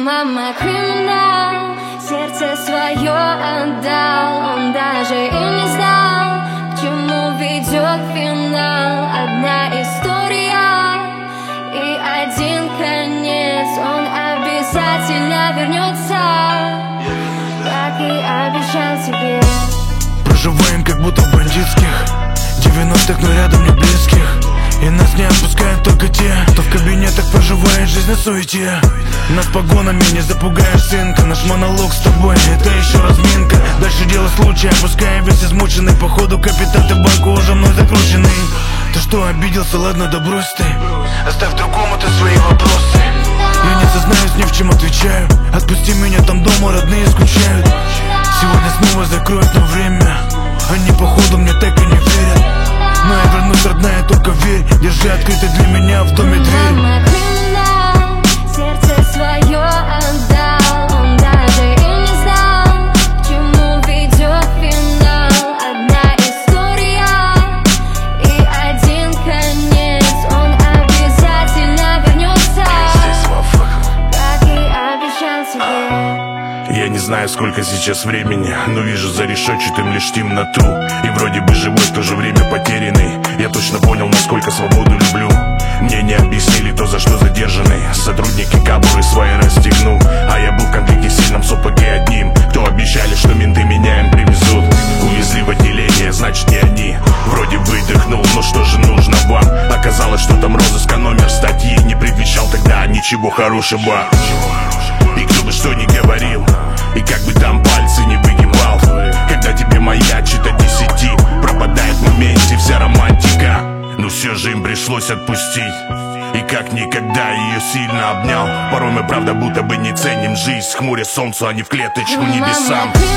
мама криминал, сердце свое отдал. Он даже и не знал, к чему ведет финал. Одна история и один конец. Он обязательно вернется, как и обещал тебе. Проживаем как будто в бандитских 90-х, но рядом не близких. И нас не отпускают только те, кто в кабинетах проживает жизнь на суете. Нас погонами не запугаешь, сынка. Наш монолог с тобой — это еще разминка. Дальше дело случая, опускаем весь измученный. Походу капитан, ты в банку уже мной закрученный. Ты что, обиделся? Ладно, да брось ты. Оставь другому ты свои вопросы. Я не сознаюсь ни в чем, отвечаю. Отпусти меня, там дома родные скучают. Сегодня снова закроют на время. Они походу мне так и не верят. Но я вернусь, родная, только верь. Держи открытой для меня в доме дверь. Мама криминал, сердце свое отдал. Он даже и не знал, к чему ведет финал. Одна история и один конец. Он обязательно вернется, как и обещал тебе. Я не знаю, сколько сейчас времени, но вижу за решетчатым лишь темноту. И вроде бы живой, в то же время потерянный. Я точно понял, насколько свободу люблю. Мне не объяснили то, за что задержанный. Сотрудники кобуры свои расстегнул. А я был в конфликте сильном с ОПГ одним. Кто обещали, что менты меня им привезут. Увезли в отделение, значит не они. Вроде выдохнул, но что же нужно вам? Оказалось, что там розыск, а номер статьи не предвещал тогда ничего хорошего. И кто бы что ни говорил, и как бы там пальцы не выгибал, когда тебе маячит от 10, пропадает в моменте вся романтика. Но все же им пришлось отпустить. И как никогда ее сильно обнял. Порой мы правда будто бы не ценим жизнь. Хмуря солнцу, а не в клеточку небесам.